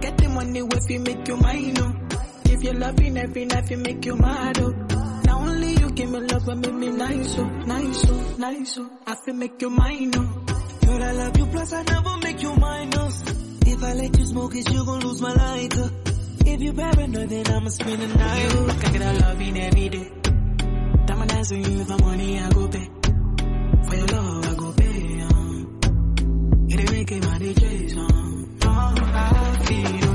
get the money if you make you mine, oh. If you're loving every night, you make you mad, oh. Now only you give me love and make me nice, oh, nice, oh, nice, oh. I feel make you mine, oh. Girl, I love you, plus I never make you minus. If I let you smoke it, you gon' lose my lighter. If you paranoid, then I'ma spend the night. You can get a loving every day. Diamond dancing you for money, I go pay. For your love, I go pay, It ain't making my DJs, I feel